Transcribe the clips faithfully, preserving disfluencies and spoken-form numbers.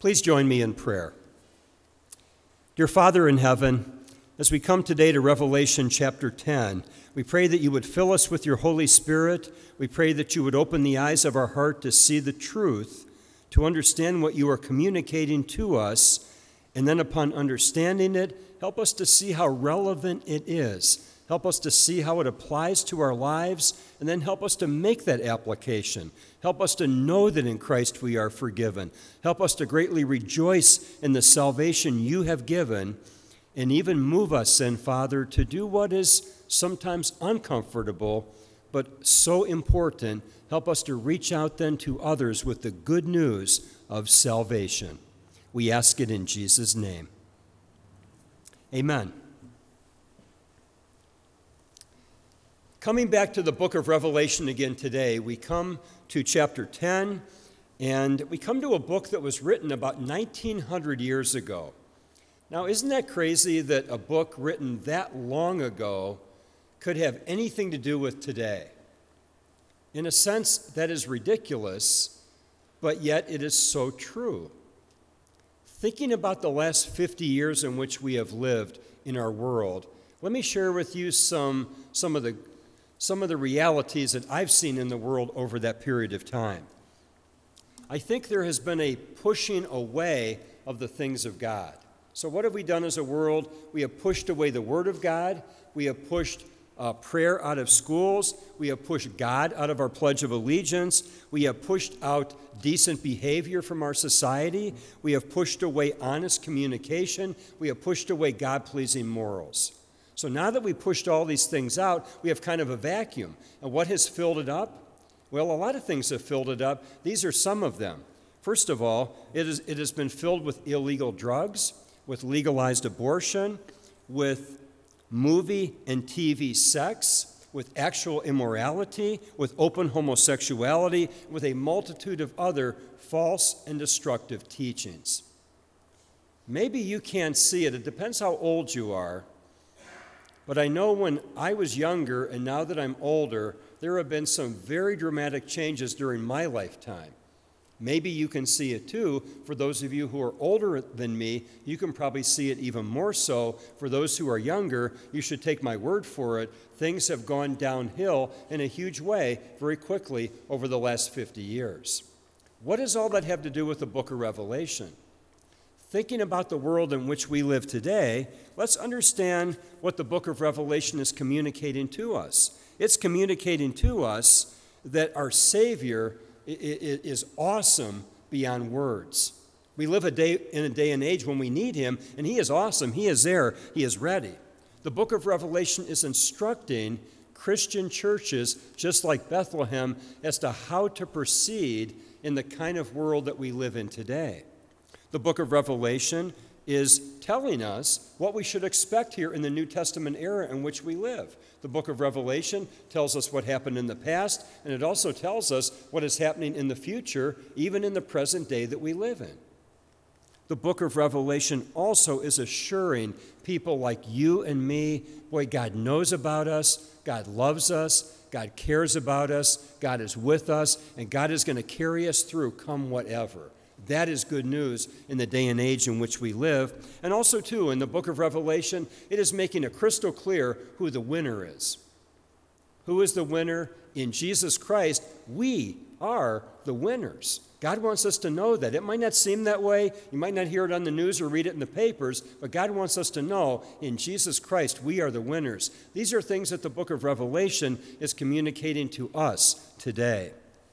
Please join me in prayer. Dear Father in heaven, as we come today to Revelation chapter ten, we pray that you would fill us with your Holy Spirit. We pray that you would open the eyes of our heart to see the truth, to understand what you are communicating to us, and then upon understanding it, help us to see how relevant it is. Help us to see how it applies to our lives, and then help us to make that application. Help us to know that in Christ we are forgiven. Help us to greatly rejoice in the salvation you have given, and even move us, then, Father, to do what is sometimes uncomfortable, but so important. Help us to reach out then to others with the good news of salvation. We ask it in Jesus' name. Amen. Coming back to the book of Revelation again today, we come to chapter ten, and we come to a book that was written about nineteen hundred years ago. Now, isn't that crazy that a book written that long ago could have anything to do with today? In a sense, that is ridiculous, but yet it is so true. Thinking about the last fifty years in which we have lived in our world, let me share with you some, some of the some of the realities that I've seen in the world over that period of time. I think there has been a pushing away of the things of God. So what have we done as a world? We have pushed away the Word of God. We have pushed uh, prayer out of schools. We have pushed God out of our Pledge of Allegiance. We have pushed out decent behavior from our society. We have pushed away honest communication. We have pushed away God-pleasing morals. So now that we pushed all these things out, we have kind of a vacuum. And what has filled it up? Well, a lot of things have filled it up. These are some of them. First of all, it, is, it has been filled with illegal drugs, with legalized abortion, with movie and T V sex, with actual immorality, with open homosexuality, with a multitude of other false and destructive teachings. Maybe you can't see it. It depends how old you are. But I know when I was younger and now that I'm older, there have been some very dramatic changes during my lifetime. Maybe you can see it too. For those of you who are older than me, you can probably see it even more so. For those who are younger, you should take my word for it. Things have gone downhill in a huge way very quickly over the last fifty years. What does all that have to do with the book of Revelation? Thinking about the world in which we live today, let's understand what the book of Revelation is communicating to us. It's communicating to us that our Savior is awesome beyond words. We live a day in a day and age when we need him, and he is awesome. He is there. He is ready. The book of Revelation is instructing Christian churches, just like Bethlehem, as to how to proceed in the kind of world that we live in today. The book of Revelation is telling us what we should expect here in the New Testament era in which we live. The book of Revelation tells us what happened in the past, and it also tells us what is happening in the future, even in the present day that we live in. The book of Revelation also is assuring people like you and me, boy, God knows about us, God loves us, God cares about us, God is with us, and God is going to carry us through come whatever. That is good news in the day and age in which we live. And also, too, in the book of Revelation, it is making it crystal clear who the winner is. Who is the winner? In Jesus Christ, we are the winners. God wants us to know that. It might not seem that way. You might not hear it on the news or read it in the papers, but God wants us to know in Jesus Christ, we are the winners. These are things that the book of Revelation is communicating to us today.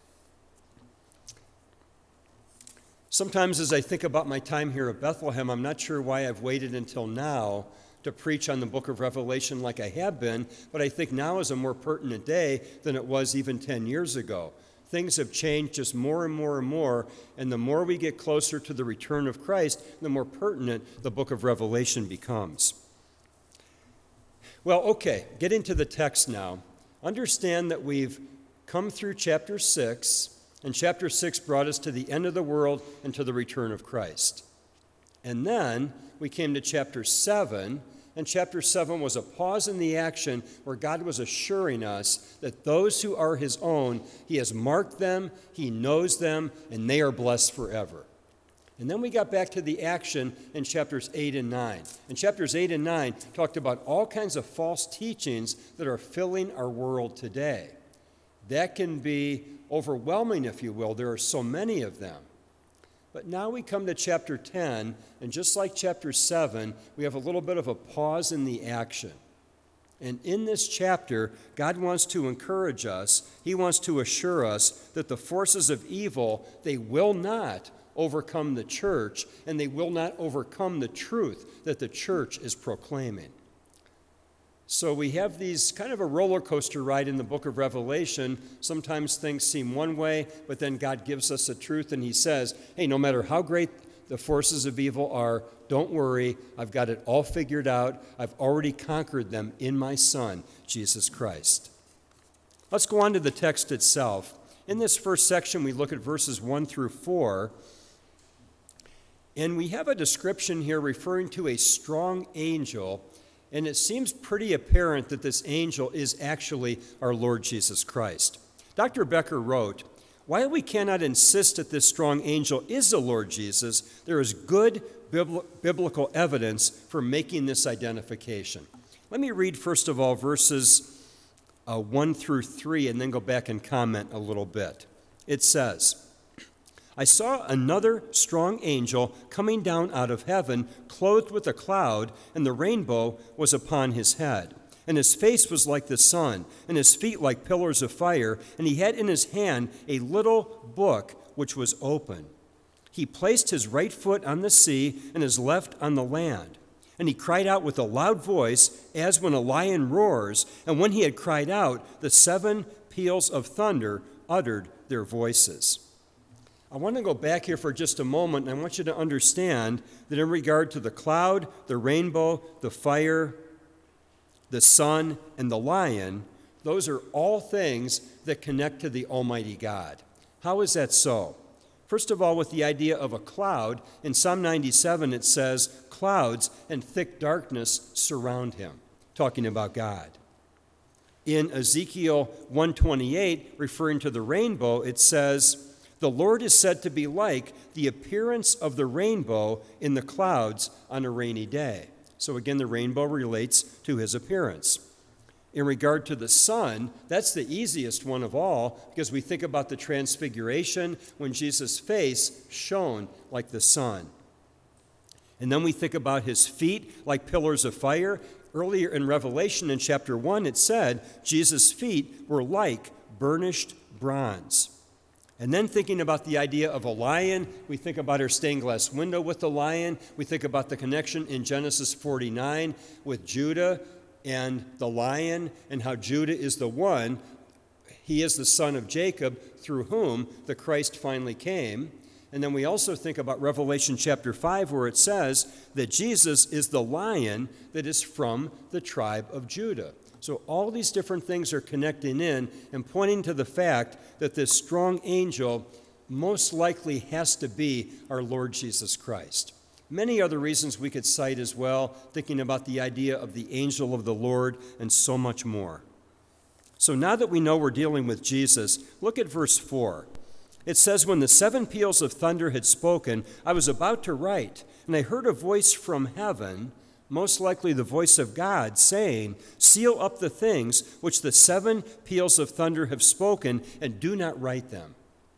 Sometimes as I think about my time here at Bethlehem, I'm not sure why I've waited until now to preach on the book of Revelation like I have been, but I think now is a more pertinent day than it was even ten years ago. Things have changed just more and more and more, and the more we get closer to the return of Christ, the more pertinent the book of Revelation becomes. Well, okay, get into the text now. Understand that we've come through chapter six, and chapter six brought us to the end of the world and to the return of Christ. And then we came to chapter seven, and chapter seven was a pause in the action where God was assuring us that those who are his own, he has marked them, he knows them, and they are blessed forever. And then we got back to the action in chapters eight and nine. And chapters eight and nine talked about all kinds of false teachings that are filling our world today. That can be overwhelming, if you will. There are so many of them. But now we come to chapter ten, and just like chapter seven, we have a little bit of a pause in the action. And in this chapter, God wants to encourage us. He wants to assure us that the forces of evil, they will not overcome the church, and they will not overcome the truth that the church is proclaiming. So we have these kind of a roller coaster ride in the book of Revelation. Sometimes things seem one way, but then God gives us a truth, and he says, hey, no matter how great the forces of evil are, don't worry, I've got it all figured out. I've already conquered them in my Son, Jesus Christ. Let's go on to the text itself. In this first section, we look at verses one through four, and we have a description here referring to a strong angel, and it seems pretty apparent that this angel is actually our Lord Jesus Christ. Doctor Becker wrote, while we cannot insist that this strong angel is the Lord Jesus, there is good bibl- biblical evidence for making this identification. Let me read, first of all, verses uh, one through three, and then go back and comment a little bit. It says, I saw another strong angel coming down out of heaven, clothed with a cloud, and the rainbow was upon his head. And his face was like the sun, and his feet like pillars of fire, and he had in his hand a little book which was open. He placed his right foot on the sea and his left on the land. And he cried out with a loud voice, as when a lion roars, and when he had cried out, the seven peals of thunder uttered their voices. I want to go back here for just a moment, and I want you to understand that in regard to the cloud, the rainbow, the fire, the sun, and the lion, those are all things that connect to the Almighty God. How is that so? First of all, with the idea of a cloud, in Psalm ninety-seven it says, clouds and thick darkness surround him, talking about God. In Ezekiel one twenty-eight, referring to the rainbow, it says, the Lord is said to be like the appearance of the rainbow in the clouds on a rainy day. So again, the rainbow relates to his appearance. In regard to the sun, that's the easiest one of all, because we think about the transfiguration when Jesus' face shone like the sun. And then we think about his feet like pillars of fire. Earlier in Revelation in chapter one, it said Jesus' feet were like burnished bronze. And then thinking about the idea of a lion, we think about our stained glass window with the lion. We think about the connection in Genesis forty-nine with Judah and the lion, and how Judah is the one, he is the son of Jacob, through whom the Christ finally came. And then we also think about Revelation chapter five, where it says that Jesus is the lion that is from the tribe of Judah. So all these different things are connecting in and pointing to the fact that this strong angel most likely has to be our Lord Jesus Christ. Many other reasons we could cite as well, thinking about the idea of the angel of the Lord and so much more. So now that we know we're dealing with Jesus, look at verse four. It says, when the seven peals of thunder had spoken, I was about to write, and I heard a voice from heaven, most likely the voice of God, saying, seal up the things which the seven peals of thunder have spoken, and do not write them.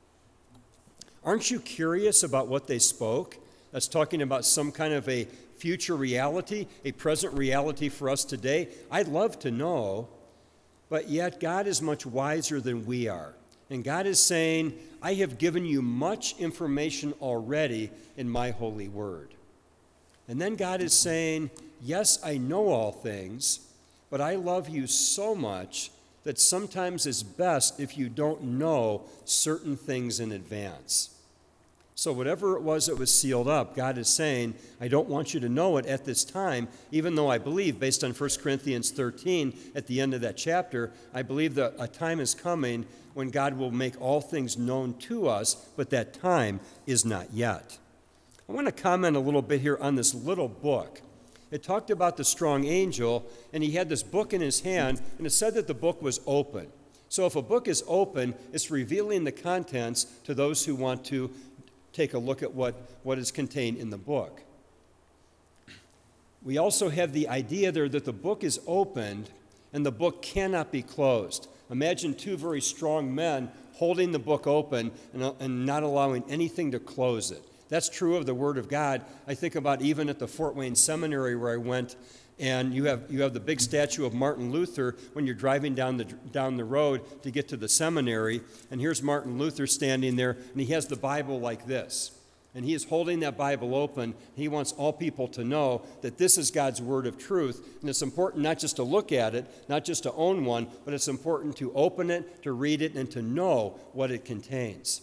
Aren't you curious about what they spoke? That's talking about some kind of a future reality, a present reality for us today. I'd love to know, but yet God is much wiser than we are. And God is saying, I have given you much information already in my holy word. And then God is saying, yes, I know all things, but I love you so much that sometimes it's best if you don't know certain things in advance. So whatever it was that was sealed up, God is saying, I don't want you to know it at this time, even though I believe, based on First Corinthians thirteen, at the end of that chapter, I believe that a time is coming when God will make all things known to us, but that time is not yet. I want to comment a little bit here on this little book. It talked about the strong angel, and he had this book in his hand, and it said that the book was open. So if a book is open, it's revealing the contents to those who want to take a look at what, what is contained in the book. We also have the idea there that the book is opened and the book cannot be closed. Imagine two very strong men holding the book open and, and not allowing anything to close it. That's true of the Word of God. I think about even at the Fort Wayne Seminary where I went, and you have you have the big statue of Martin Luther when you're driving down the down the road to get to the seminary, and here's Martin Luther standing there, and he has the Bible like this. And he is holding that Bible open. He wants all people to know that this is God's word of truth. And it's important not just to look at it, not just to own one, but it's important to open it, to read it, and to know what it contains.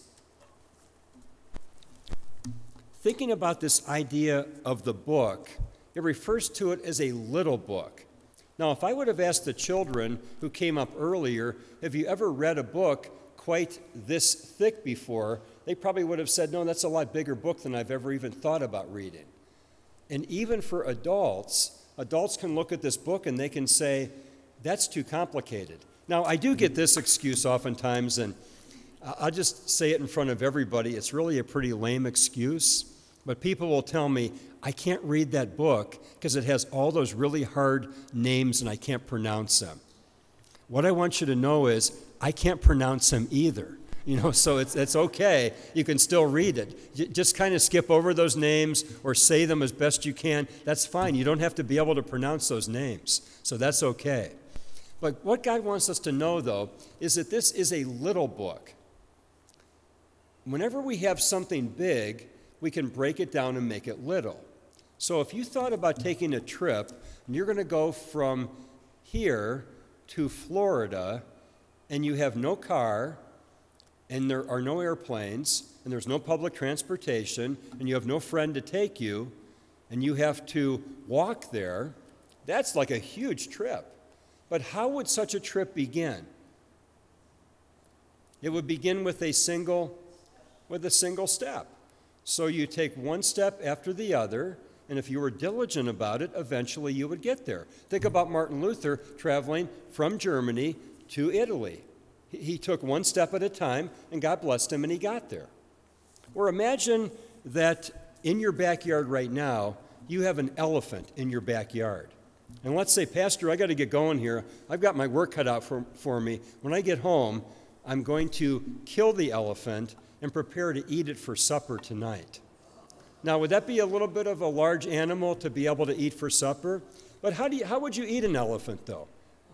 Thinking about this idea of the book, it refers to it as a little book. Now, if I would have asked the children who came up earlier, have you ever read a book quite this thick before, they probably would have said, no, that's a lot bigger book than I've ever even thought about reading. And even for adults, adults can look at this book and they can say, that's too complicated. Now, I do get this excuse oftentimes, and I'll just say it in front of everybody. It's really a pretty lame excuse, but people will tell me, I can't read that book because it has all those really hard names and I can't pronounce them. What I want you to know is, I can't pronounce them either. You know, so it's it's okay. You can still read it. J- just kind of skip over those names or say them as best you can. That's fine. You don't have to be able to pronounce those names. So that's okay. But what God wants us to know, though, is that this is a little book. Whenever we have something big, we can break it down and make it little. So if you thought about taking a trip, and you're going to go from here to Florida, and you have no car, and there are no airplanes, and there's no public transportation, and you have no friend to take you, and you have to walk there, that's like a huge trip. But how would such a trip begin? It would begin with a single, with a single step. So you take one step after the other, and if you were diligent about it, eventually you would get there. Think about Martin Luther traveling from Germany to Italy. He took one step at a time, and God blessed him, and he got there. Or imagine that in your backyard right now, you have an elephant in your backyard. And let's say, Pastor, I got to get going here. I've got my work cut out for, for me. When I get home, I'm going to kill the elephant and prepare to eat it for supper tonight. Now, would that be a little bit of a large animal to be able to eat for supper? But how do you, how would you eat an elephant, though?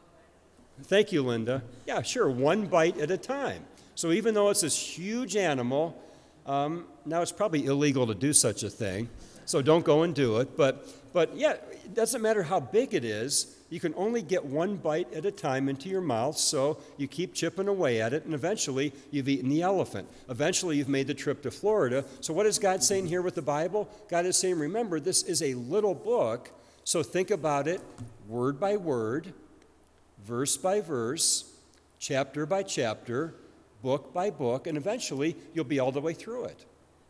Thank you, Linda. Yeah, sure, one bite at a time. So even though it's this huge animal, um, now it's probably illegal to do such a thing, so don't go and do it. But, but yeah, it doesn't matter how big it is. You can only get one bite at a time into your mouth, so you keep chipping away at it, and eventually you've eaten the elephant. Eventually you've made the trip to Florida. So what is God saying here with the Bible? God is saying, remember, this is a little book, so think about it word by word, verse by verse, chapter by chapter, book by book, and eventually you'll be all the way through it.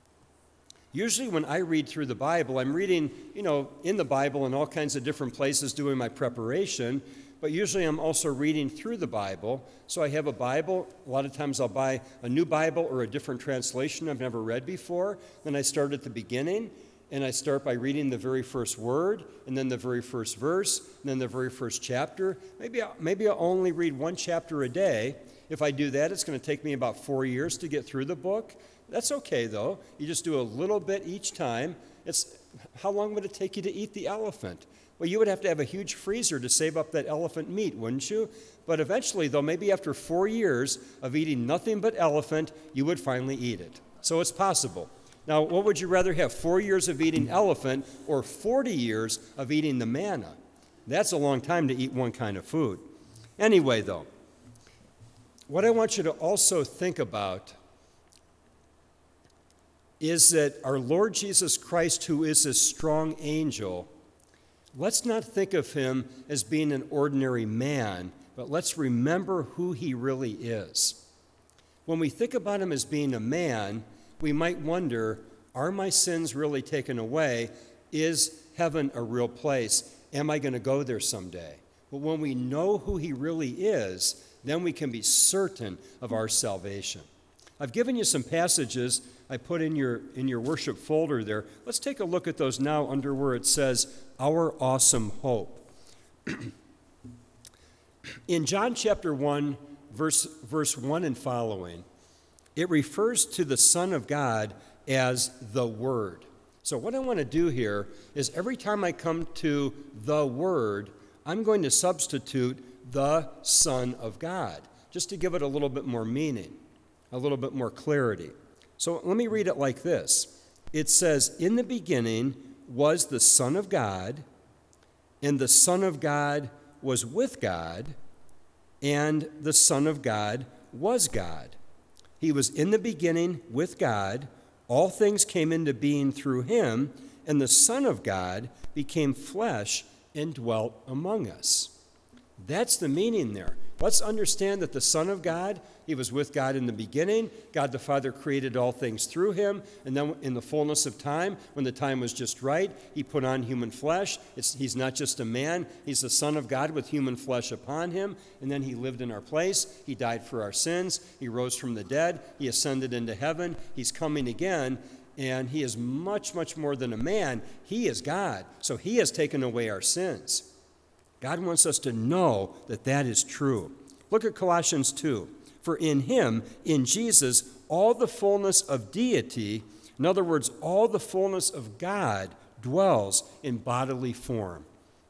Usually when I read through the Bible, I'm reading, you know, in the Bible in all kinds of different places doing my preparation, but usually I'm also reading through the Bible. So I have a Bible. A lot of times I'll buy a new Bible or a different translation I've never read before. Then I start at the beginning, and I start by reading the very first word, and then the very first verse, and then the very first chapter. Maybe I'll, maybe I'll only read one chapter a day. If I do that, it's going to take me about four years to get through the book. That's okay, though. You just do a little bit each time. It's, how long would it take you to eat the elephant? Well, you would have to have a huge freezer to save up that elephant meat, wouldn't you? But eventually, though, maybe after four years of eating nothing but elephant, you would finally eat it. So it's possible. Now, what would you rather have, four years of eating elephant or forty years of eating the manna? That's a long time to eat one kind of food. Anyway, though, what I want you to also think about is that our Lord Jesus Christ, who is a strong angel, let's not think of him as being an ordinary man, but let's remember who he really is. When we think about him as being a man, we might wonder, are my sins really taken away? Is heaven a real place? Am I going to go there someday? But when we know who he really is, then we can be certain of our salvation. I've given you some passages I put in your, in your worship folder there. Let's take a look at those now under where it says, Our Awesome Hope. In John chapter one, verse, verse one and following, it refers to the Son of God as the Word. So what I want to do here is every time I come to the Word, I'm going to substitute the Son of God, just to give it a little bit more meaning, a little bit more clarity. So let me read it like this. It says, In the beginning was the Son of God, and the Son of God was with God, and the Son of God was God. He was in the beginning with God. All things came into being through him, and the Son of God became flesh and dwelt among us. That's the meaning there. Let's understand that the Son of God, he was with God in the beginning. God the Father created all things through him. And then in the fullness of time, when the time was just right, he put on human flesh. It's, he's not just a man. He's the Son of God with human flesh upon him. And then he lived in our place. He died for our sins. He rose from the dead. He ascended into heaven. He's coming again. And he is much, much more than a man. He is God. So he has taken away our sins. God wants us to know that that is true. Look at Colossians two. For in him, in Jesus, all the fullness of deity, in other words, all the fullness of God, dwells in bodily form.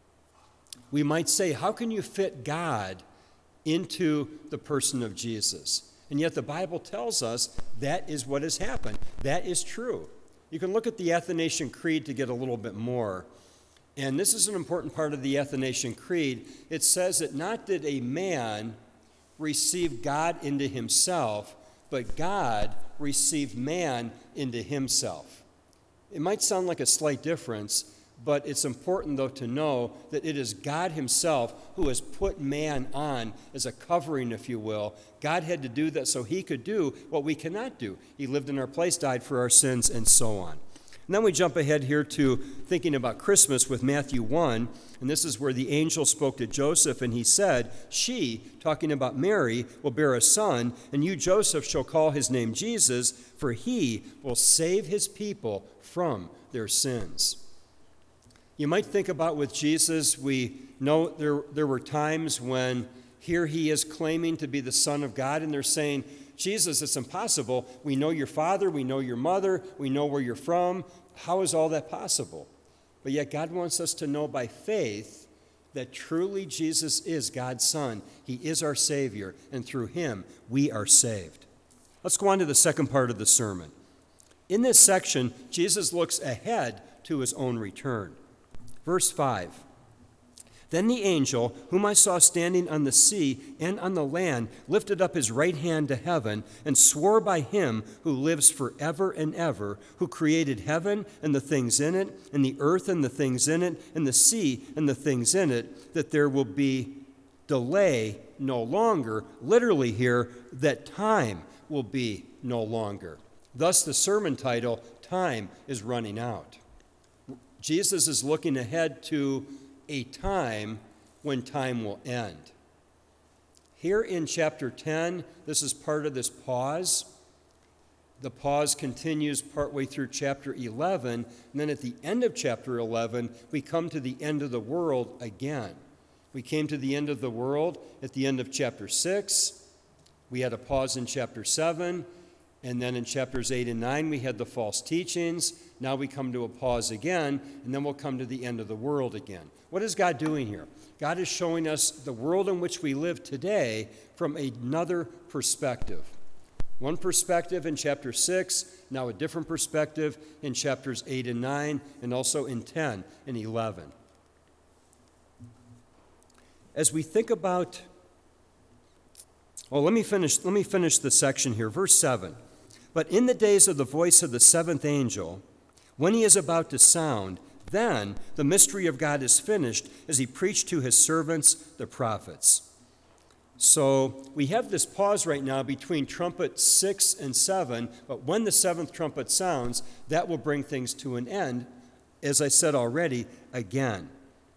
We might say, how can you fit God into the person of Jesus? And yet the Bible tells us that is what has happened. That is true. You can look at the Athanasian Creed to get a little bit more. And this is an important part of the Athanasian Creed. It says that not did a man receive God into himself, but God received man into himself. It might sound like a slight difference, but it's important, though, to know that it is God himself who has put man on as a covering, if you will. God had to do that so he could do what we cannot do. He lived in our place, died for our sins, and so on. And then we jump ahead here to thinking about Christmas with Matthew one, and this is where the angel spoke to Joseph, and he said, She, talking about Mary, will bear a son, and you, Joseph, shall call his name Jesus, for he will save his people from their sins. You might think about with Jesus, we know there, there were times when here he is claiming to be the Son of God, and they're saying, Jesus, it's impossible. We know your father, we know your mother, we know where you're from. How is all that possible? But yet God wants us to know by faith that truly Jesus is God's Son. He is our Savior, and through him we are saved. Let's go on to the second part of the sermon. In this section, Jesus looks ahead to his own return. Verse five. Then the angel, whom I saw standing on the sea and on the land, lifted up his right hand to heaven and swore by him who lives forever and ever, who created heaven and the things in it, and the earth and the things in it, and the sea and the things in it, that there will be delay no longer. Literally here, that time will be no longer. Thus the sermon title, Time is Running Out. Jesus is looking ahead to a time when time will end. Here in chapter ten, this is part of this pause. The pause continues partway through chapter eleven, and then at the end of chapter eleven, we come to the end of the world again. We came to the end of the world at the end of chapter six. We had a pause in chapter seven, and then in chapters eight and nine, we had the false teachings. Now we come to a pause again, and then we'll come to the end of the world again. What is God doing here? God is showing us the world in which we live today from another perspective. One perspective in chapter six, now a different perspective in chapters eight and nine, and also in ten and eleven. As we think about, well, let me finish, let me finish the section here. Verse seven. But in the days of the voice of the seventh angel, when he is about to sound, then the mystery of God is finished as he preached to his servants, the prophets. So we have this pause right now between trumpet six and seven, but when the seventh trumpet sounds, that will bring things to an end, as I said already, again.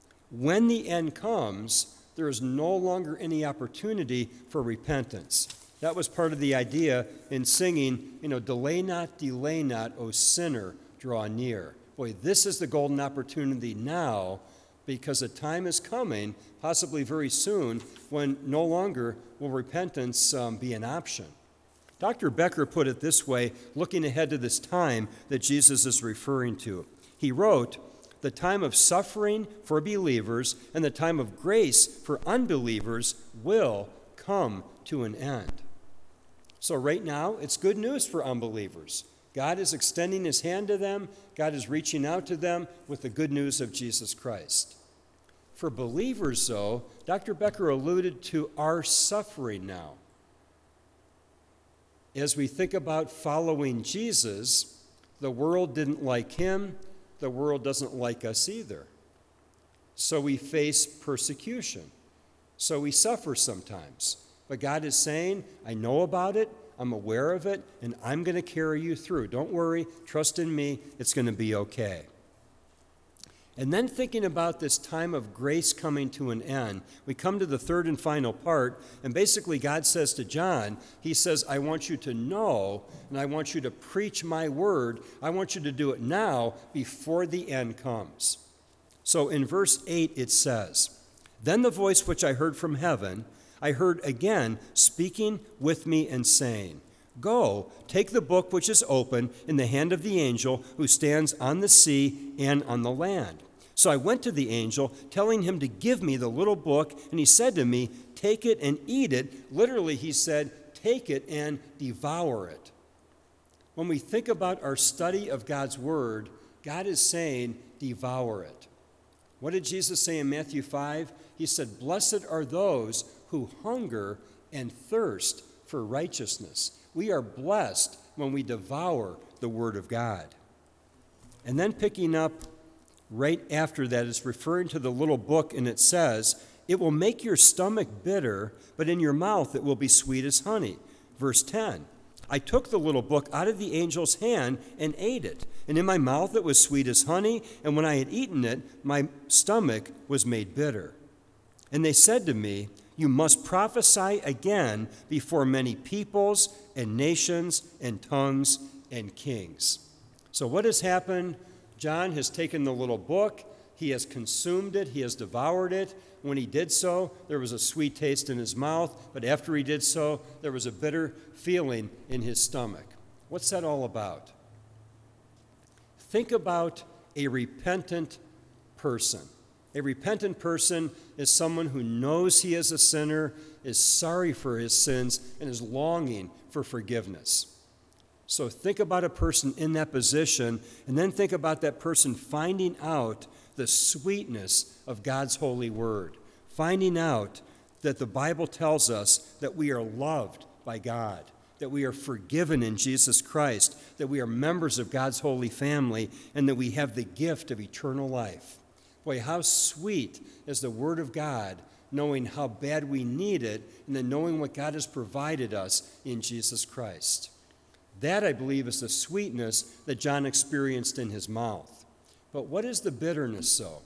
When the end comes, there is no longer any opportunity for repentance. That was part of the idea in singing, you know, delay not, delay not, O sinner, draw near. Boy, this is the golden opportunity now, because a time is coming, possibly very soon, when no longer will repentance um, be an option. Doctor Becker put it this way, looking ahead to this time that Jesus is referring to. He wrote, "The time of suffering for believers and the time of grace for unbelievers will come to an end." So right now, it's good news for unbelievers. God is extending his hand to them. God is reaching out to them with the good news of Jesus Christ. For believers, though, Doctor Becker alluded to our suffering now. As we think about following Jesus, the world didn't like him. The world doesn't like us either. So we face persecution. So we suffer sometimes. But God is saying, I know about it, I'm aware of it, and I'm going to carry you through. Don't worry, trust in me, it's going to be okay. And then thinking about this time of grace coming to an end, we come to the third and final part, and basically God says to John, he says, I want you to know, and I want you to preach my word. I want you to do it now before the end comes. So in verse eight it says, Then the voice which I heard from heaven, I heard again speaking with me and saying, Go, take the book which is open in the hand of the angel who stands on the sea and on the land. So I went to the angel, telling him to give me the little book, and he said to me, Take it and eat it. Literally, he said, take it and devour it. When we think about our study of God's word, God is saying, devour it. What did Jesus say in Matthew five? He said, Blessed are those who hunger and thirst for righteousness. We are blessed when we devour the word of God. And then picking up right after that is referring to the little book, and it says, It will make your stomach bitter, but in your mouth it will be sweet as honey. Verse ten, I took the little book out of the angel's hand and ate it, and in my mouth it was sweet as honey, and when I had eaten it, my stomach was made bitter. And they said to me, You must prophesy again before many peoples and nations and tongues and kings. So what has happened? John has taken the little book, he has consumed it, he has devoured it. When he did so, there was a sweet taste in his mouth, but after he did so, there was a bitter feeling in his stomach. What's that all about? Think about a repentant person. A repentant person is someone who knows he is a sinner, is sorry for his sins, and is longing for forgiveness. So think about a person in that position, and then think about that person finding out the sweetness of God's holy word, finding out that the Bible tells us that we are loved by God, that we are forgiven in Jesus Christ, that we are members of God's holy family, and that we have the gift of eternal life. Boy, how sweet is the word of God, knowing how bad we need it, and then knowing what God has provided us in Jesus Christ. That, I believe, is the sweetness that John experienced in his mouth. But what is the bitterness, though?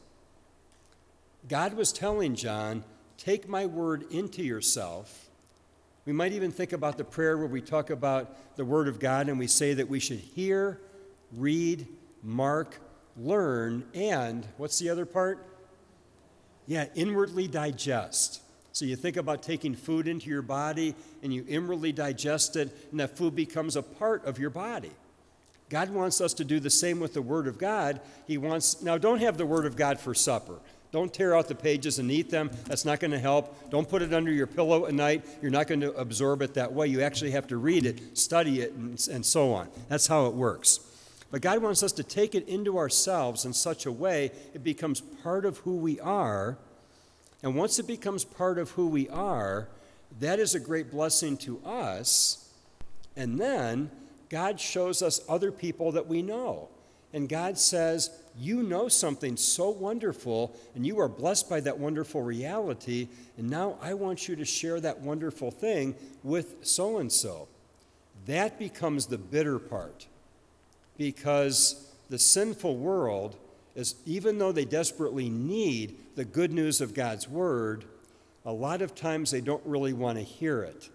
God was telling John, take my word into yourself. We might even think about the prayer where we talk about the word of God and we say that we should hear, read, mark, learn, and what's the other part? Yeah, inwardly digest. So you think about taking food into your body and you inwardly digest it, and that food becomes a part of your body. God wants us to do the same with the Word of God. He wants, now don't have the Word of God for supper. Don't tear out the pages and eat them. That's not going to help. Don't put it under your pillow at night. You're not going to absorb it that way. You actually have to read it, study it, and, and so on. That's how it works. But God wants us to take it into ourselves in such a way it becomes part of who we are. And once it becomes part of who we are, that is a great blessing to us. And then God shows us other people that we know. And God says, you know something so wonderful, and you are blessed by that wonderful reality, and now I want you to share that wonderful thing with so-and-so. That becomes the bitter part, because the sinful world is, even though they desperately need the good news of God's word, a lot of times they don't really want to hear it.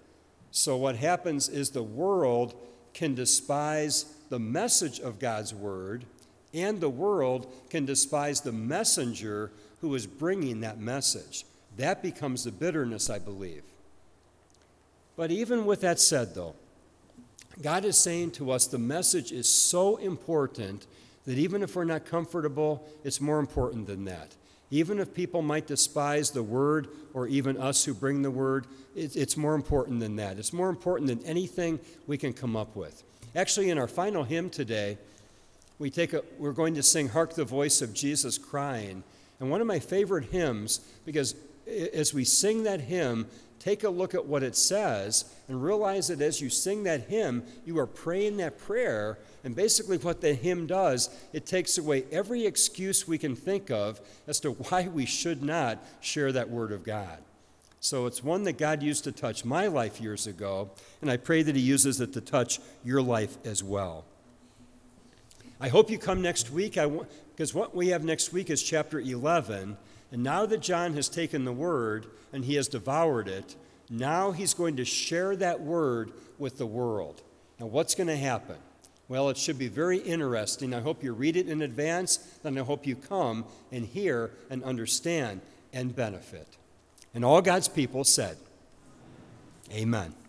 So what happens is the world can despise the message of God's word, and the world can despise the messenger who is bringing that message. That becomes the bitterness, I believe. But even with that said, though, God is saying to us the message is so important that even if we're not comfortable, it's more important than that. Even if people might despise the word, or even us who bring the word, it's more important than that. It's more important than anything we can come up with. Actually, in our final hymn today, we take a, we're going to sing Hark the Voice of Jesus Crying. And one of my favorite hymns, because as we sing that hymn, take a look at what it says and realize that as you sing that hymn, you are praying that prayer. And basically what the hymn does, it takes away every excuse we can think of as to why we should not share that word of God. So it's one that God used to touch my life years ago, and I pray that he uses it to touch your life as well. I hope you come next week, because what we have next week is chapter eleven. And now that John has taken the word and he has devoured it, now he's going to share that word with the world. Now, what's going to happen? Well, it should be very interesting. I hope you read it in advance, and I hope you come and hear and understand and benefit. And all God's people said, Amen.